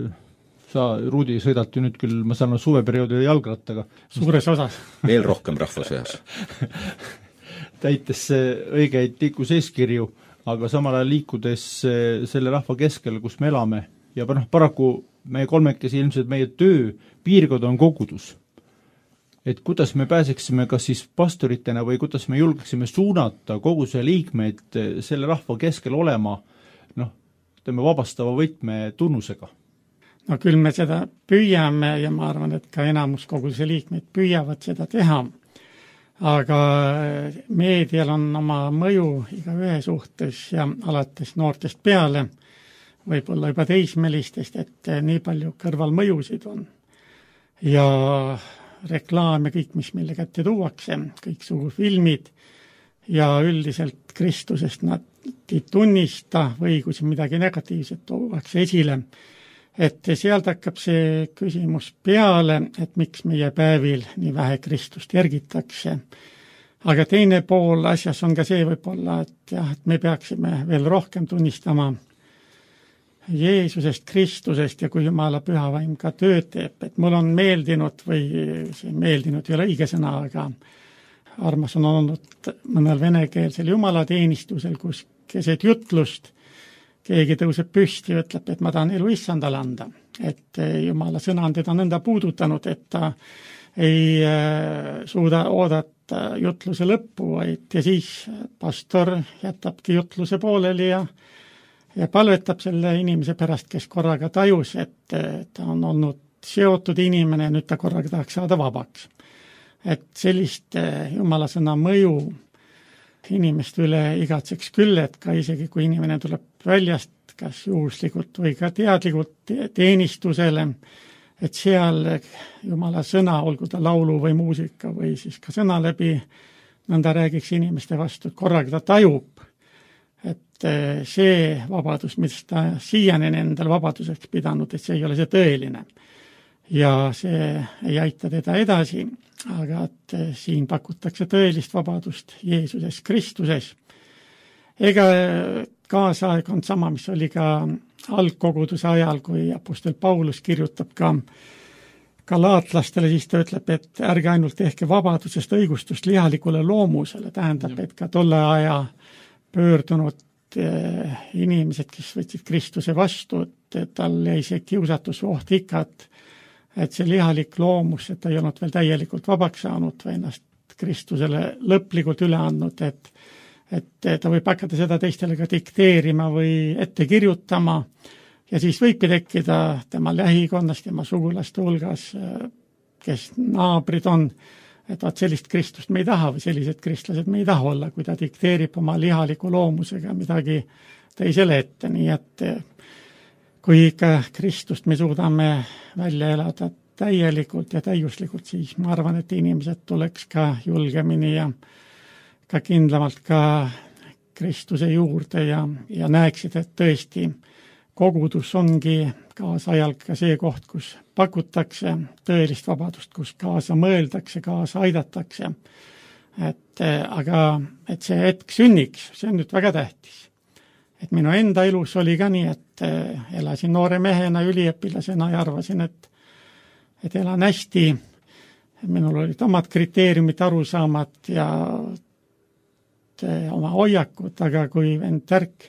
Ruudi sõidalt ju nüüd küll, ma saan suveperioodil jalgrattaga. Suures osas. Veel rohkem rahva seas. Täites õigeid liikluseeskirju, aga samal ajal liikudes selle rahva keskel, kus me elame, ja paraku meie kolmekesi ilmselt meie töö piirkond on kogudus. Et kuidas me pääseksime kas siis pastoritena või kuidas me julgeksime suunata koguduse liikmeid selle rahva keskel olema, vabastava võtme tunnusega? No küll me seda püüame ja ma arvan, et ka enamus koguduse liikmeid püüavad seda teha. Aga meedial on oma mõju igaühe suhtes ja alates noortest peale, võib-olla juba teismelistest, et nii palju kõrvalmõjusid on. Ja reklaam ja kõik, mis meile kätte tuuakse, kõik sugu filmid ja üldiselt Kristusest nad ei tunnista või kui midagi negatiivset tuuakse esile. Et sealt hakkab see küsimus peale, et miks meie päevil nii vähe Kristust järgitakse. Aga teine pool asjas on ka see võib-olla, et me peaksime veel rohkem tunnistama Jeesusest, Kristusest ja kui Jumala pühavaim ka tööd teeb. Et mul on meeldinud või see meeldinud ei ole õige sõna, aga armas on olnud mõnel venekeelsel jumalateenistusel, kus keset jutlust keegi tõuseb püsti ja ütleb, et ma tahan elu issandale anda. Et Jumala sõna on teda nõnda puudutanud, et ta ei suuda oodata jutluse lõppu, vaid ja siis pastor jätabki jutluse pooleli ja palvetab selle inimese pärast, kes korraga tajus, et ta on olnud seotud inimene ja nüüd ta korraga tahaks saada vabaks. Et sellist Jumala sõna mõju inimeste üle igatseks küll, et ka isegi kui inimene tuleb väljast, kas juhuslikult või ka teadlikult teenistusele, et seal Jumala sõna, olgu ta laulu või muusika või siis ka sõna läbi, nõnda räägiks inimeste vastu, et korraga ta tajub, et see vabadus, mis ta siiani endal vabaduseks pidanud, et see ei ole see tõeline. Ja see ei aita teda edasi, aga et siin pakutakse tõelist vabadust Jeesuses Kristuses. Ega kaasaeg on sama, mis oli ka algkoguduse ajal, kui apostel Paulus kirjutab ka galaatlastele, siis ta ütleb, et ärge ainult tehke vabadusest õigustust lihalikule loomusele, tähendab, et ka tolle aja pöördunud inimesed, kes võtsid Kristuse vastu, et tal jäi see kiusatus oht ikka, et see lihalik loomus, et ta ei olnud veel täielikult vabaks saanud või ennast Kristusele lõplikult üle andnud, et ta võib hakata seda teistele ka dikteerima või ette kirjutama ja siis võibki tekkida tema lähikonnas, tema sugulaste hulgas, kes naabrid on, et vaat sellist Kristust me ei taha või sellised kristlased me ei taha olla, kui ta dikteerib oma lihaliku loomusega midagi teisele ette, nii et kui ikka Kristust me suudame välja elada täielikult ja täiuslikult, siis ma arvan, et inimesed tuleks ka julgemini ja ka kindlamalt ka Kristuse juurde ja näeksid, et tõesti kogudus ongi kaasajal ka see koht, kus pakutakse tõelist vabadust, kus kaasa mõeldakse, kaasa aidatakse. Aga see hetk sünniks, see on nüüd väga tähtis. Et minu enda elus oli ka nii, et elasin noore mehena, üliõpilasena ja arvasin, et elan hästi. Minul olid omad kriteeriumid, arusaamad ja oma hoiakud, aga kui vend Tärk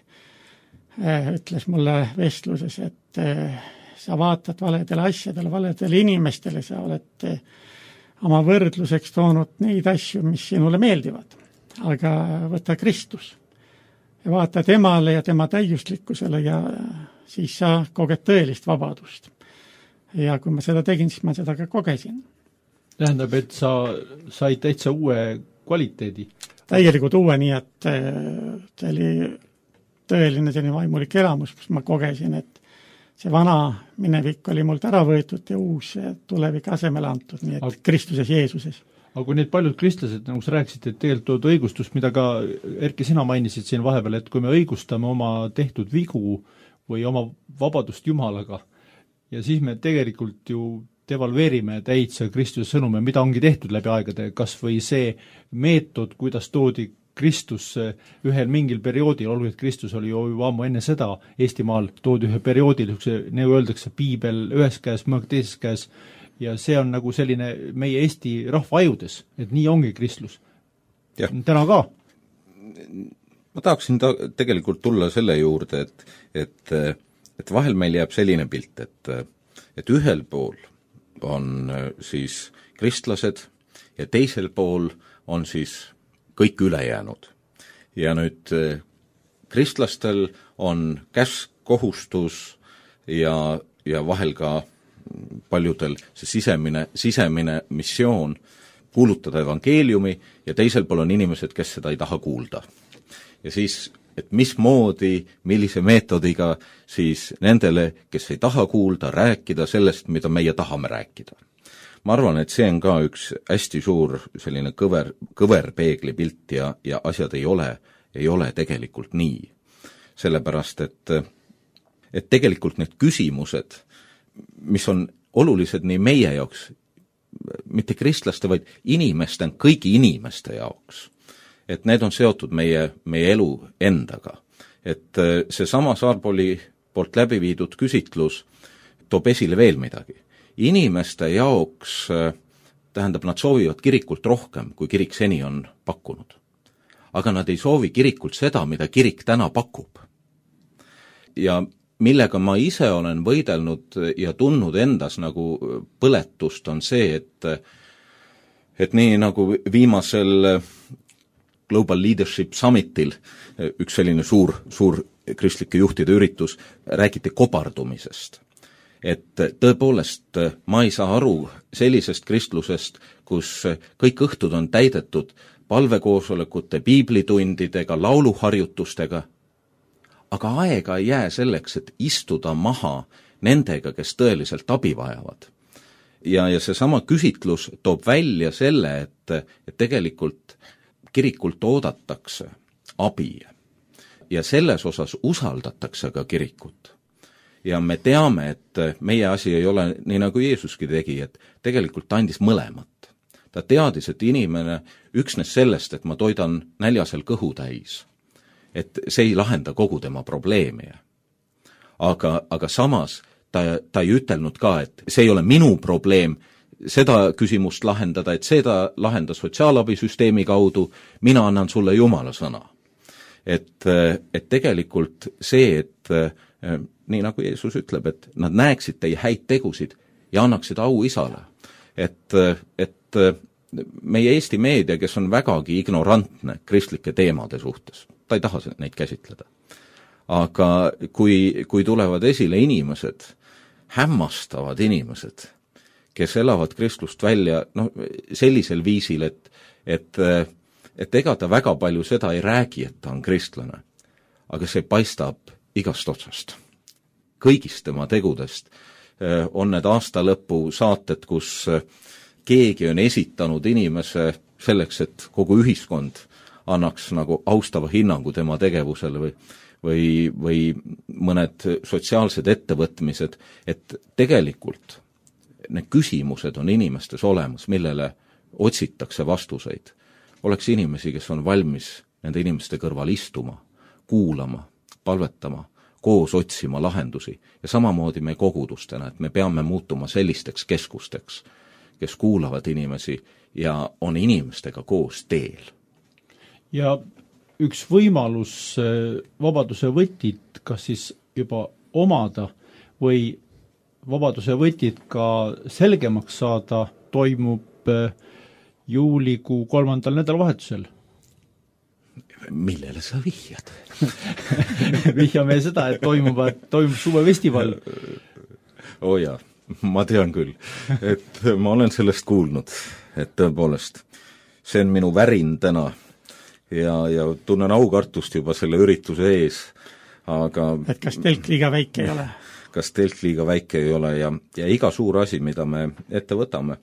ütles mulle vestluses, et sa vaatad valedele asjadele, valedele inimestele, sa oled oma võrdluseks toonud neid asju, mis sinule meeldivad. Aga võta Kristus ja vaata temale ja tema täiuslikkusele ja siis sa koged tõelist vabadust. Ja kui ma seda tegin, siis ma seda ka kogesin. Tähendab, et sa said täitsa uue kvaliteedi? Täielikult uue, nii et see oli tõeline selline vaimulik elamus, kus ma kogesin, et see vana minevik oli mult ära võetud ja uus tulevik asemele antud, nii et Kristuses Jeesuses. Aga kui need paljud kristlased, nagu sa rääkisid, et tegelikult õigustus, mida ka Erki sina mainisid siin vahepeal, et kui me õigustame oma tehtud vigu või oma vabadust Jumalaga ja siis me tegelikult ju devalveerime täitsa Kristuse sõnume, mida ongi tehtud läbi aegade, kas või see meetod, kuidas toodi Kristus ühel mingil perioodil, olgu et Kristus oli ju ammu enne seda Eestimaal, toodi ühe perioodil, nagu öeldakse, piibel ühes käes, mõõk teises käes, ja see on nagu selline meie Eesti rahva ajudes, et nii ongi kristlus. Täna ka. Ma tahaksin tegelikult tulla selle juurde, et vahel meil jääb selline pilt, et ühel pool on siis kristlased ja teisel pool on siis kõik ülejäänud. Ja nüüd kristlastel on käsk, kohustus ja vahel ka paljudel see sisemine missioon kuulutada evangeeliumi ja teisel pool on inimesed, kes seda ei taha kuulda. Ja siis, et mismoodi, millise meetodiga siis nendele, kes ei taha kuulda, rääkida sellest, mida meie tahame rääkida. Ma arvan, et see on ka üks hästi suur selline kõver peeglipilt ja asjad ei ole tegelikult nii. Sellepärast, et tegelikult need küsimused, mis on olulised nii meie jaoks, mitte kristlaste, vaid inimeste, kõigi inimeste jaoks, et need on seotud meie elu endaga. Et see sama Saarpoli poolt läbi viidud küsitlus toob esile veel midagi. Inimeste jaoks, tähendab, nad soovivad kirikult rohkem, kui kirik seni on pakkunud. Aga nad ei soovi kirikult seda, mida kirik täna pakub. ja millega ma ise olen võidelnud ja tundnud endas nagu põletust, on see, et nii nagu viimasel Global Leadership Summitil, üks selline suur kristlike juhtide üritus, räägiti kobardumisest. Et tõepoolest ma ei saa aru sellisest kristlusest, kus kõik õhtud on täidetud palvekoosolekute, piiblitundidega, lauluharjutustega, aga aega ei jää selleks, et istuda maha nendega, kes tõeliselt abi vajavad. Ja seesama küsitlus toob välja selle, et tegelikult kirikult oodatakse abi ja selles osas usaldatakse ka kirikut. Ja me teame, et meie asi ei ole nii nagu Jeesuski tegi, et tegelikult ta andis mõlemat. Ta teadis, et inimene üksnes sellest, et ma toidan näljasel kõhu täis, et see ei lahenda kogu tema probleemi. Aga samas ta ei ütelnud ka, et see ei ole minu probleem, seda küsimust lahendada, et seda lahenda sotsiaalabisüsteemi kaudu, mina annan sulle Jumala sõna. Et tegelikult see, et nii nagu Jeesus ütleb, et nad näeksid teie häid tegusid ja annaksid au Isale. Et meie Eesti meedia, kes on vägagi ignorantne kristlike teemade suhtes, ta ei taha neid käsitleda. Aga kui tulevad esile inimesed, hämmastavad inimesed, kes elavad kristlust välja sellisel viisil, et ega ta väga palju seda ei räägi, et ta on kristlane, aga see paistab igast otsast. Kõigist tema tegudest on need aastalõpu saated, kus keegi on esitanud inimese selleks, et kogu ühiskond annaks nagu austava hinnangu tema tegevusele või mõned sotsiaalsed ettevõtmised, et tegelikult need küsimused on inimestes olemas, millele otsitakse vastuseid. Oleks inimesi, kes on valmis nende inimeste kõrval istuma, kuulama, palvetama, koos otsima lahendusi ja samamoodi me kogudustena, et me peame muutuma sellisteks keskusteks, kes kuulavad inimesi ja on inimestega koos teel. Ja üks võimalus vabaduse võtit kas siis juba omada või vabaduse võtit ka selgemaks saada toimub juulikuu 3. nädalavahetusel. Millele sa vihjad? Vihjame seda, et toimub suvefestival. Jaa, ma tean küll, et ma olen sellest kuulnud, et tõepoolest see on minu värin täna ja tunnen aukartust juba selle ürituse ees, aga et kas telk liiga väike ei ole? Kas telk liiga väike ei ole ja iga suur asi, mida me ette võtame,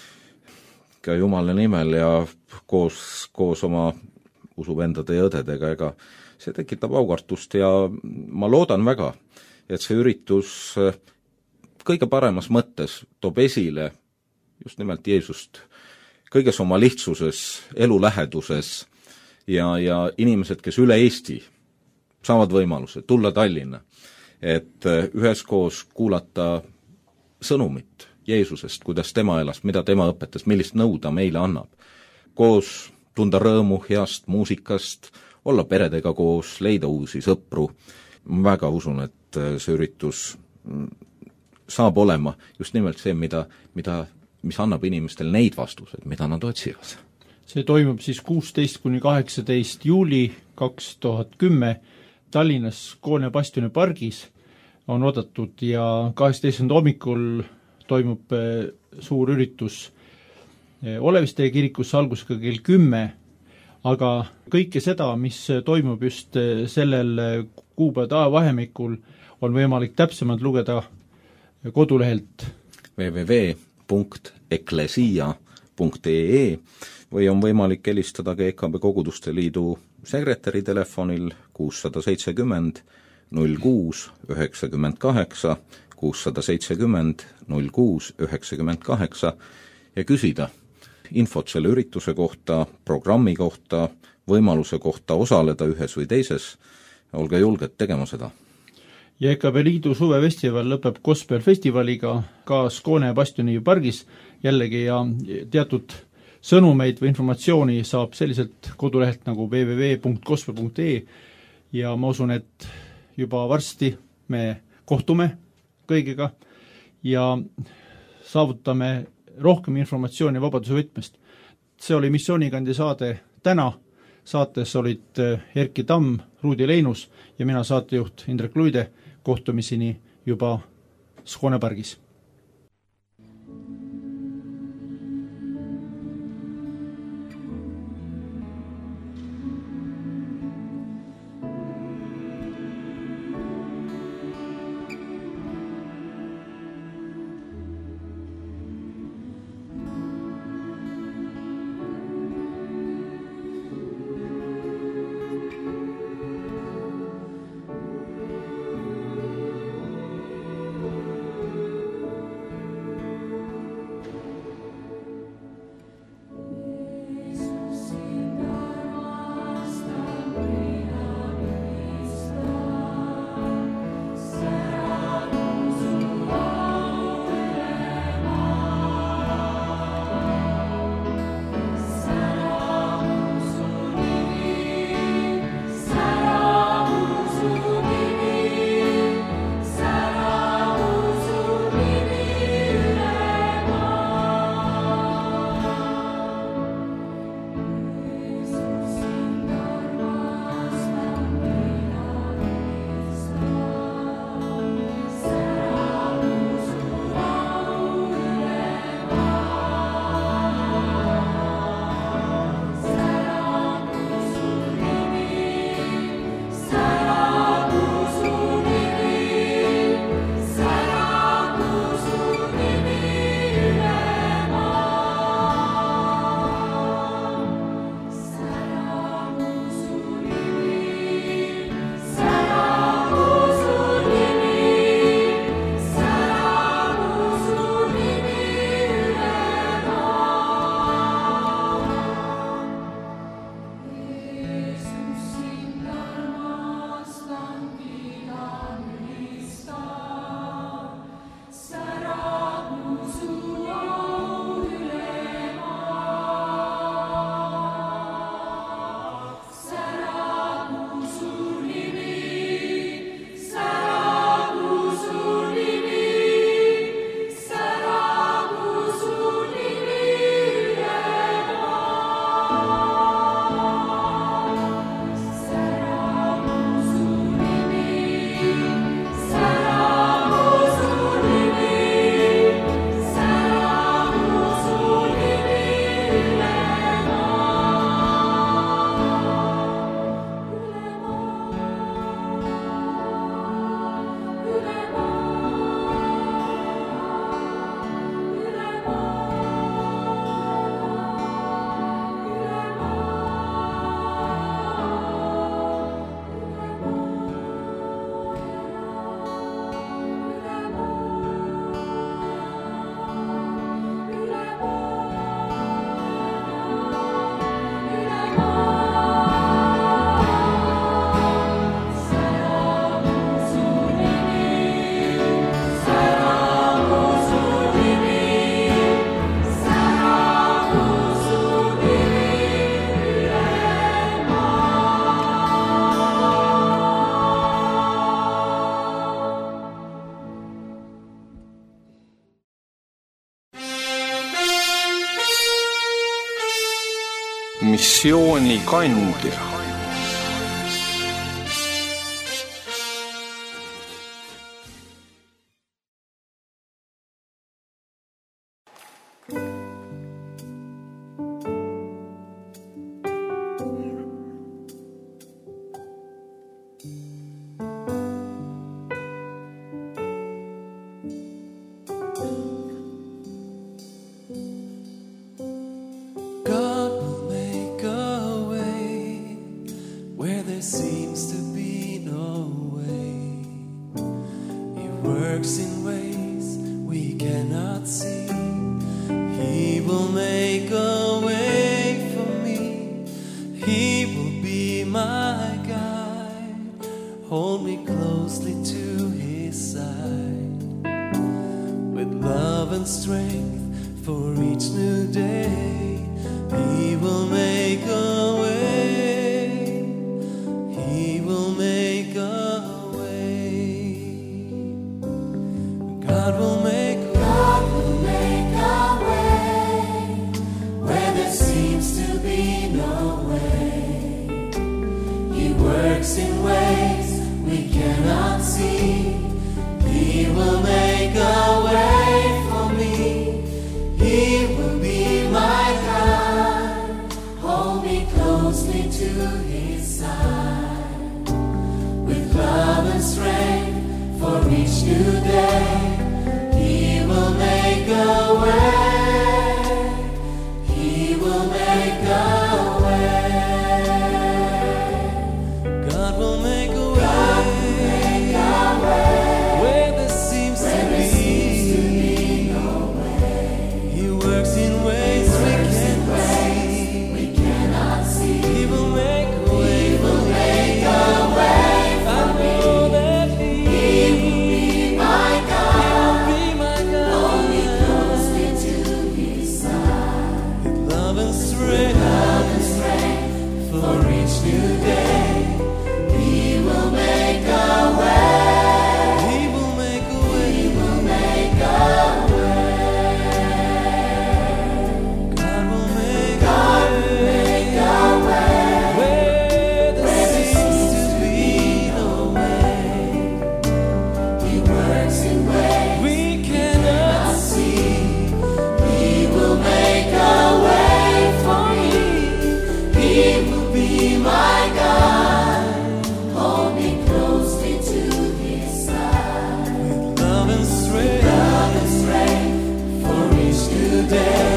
ka Jumala nimel ja koos oma usuvendade ja õdedega, ega see tekitab aukartust ja ma loodan väga, et see üritus kõige paremas mõttes toob esile just nimelt Jeesust kõiges oma lihtsuses, elu läheduses ja inimesed, kes üle Eesti saavad võimaluse tulla Tallinna, et üheskoos kuulata sõnumit Jeesusest, kuidas tema elas, mida tema õpetas, millist nõu ta meile annab. Koos tunda rõõmu heast muusikast, olla peredega koos, leida uusi sõpru. Ma väga usun, et see üritus saab olema just nimelt see, mis annab inimestel neid vastused, mida nad otsivad. See toimub siis 16–18 juuli 2010 Tallinnas Koone Bastioni pargis on oodatud ja 18. hommikul toimub suur üritus Oleviste kirikus algusega kell 10, aga kõike seda, mis toimub just sellel kuupäeva vahemikul, on võimalik täpsemalt lugeda kodulehelt www.eklesia.ee või on võimalik helistada ka EKB Koguduste Liidu sekretäri telefonil 670 06 98 670 06 98 ja küsida infot selle ürituse kohta, programmi kohta, võimaluse kohta osaleda ühes või teises. Olge julged tegema seda. Ja EKB Liidu suvefestival lõpeb Gospel festivaliga ka Koone Bastioni pargis jällegi ja teatud sõnumeid või informatsiooni saab selliselt kodulehelt nagu www.gospel.ee ja ma usun, et juba varsti me kohtume kõigiga ja saavutame rohkem informatsiooni vabaduse võtmest. See oli Missioonikandi saade täna. Saates olid Erki Tamm, Ruudi Leinus ja mina saatejuht Indrek Luide. Kohtumiseni juba Skånepargis. Missioonikandja. He will make a way. cannot see. He will make a way for me. He will be my guide. Hold me closely to his side. With love and strength for each new day, he will make a way. He will make a way. God will make a way. God will make a way. Where there seems to be no way. He works in ways we cannot see. He will make a way. He will make a way for me. I know that he will be my God. He will be my God. Hold me closely to his side. With love and strength for each new day. He will make a way. He will make a way. He will make a way. God will make a way. Where there seems to be no way. He works in ways we cannot see. He will make a way for me. He will be my God. Hold me closely to his side. With love and strength for each new day.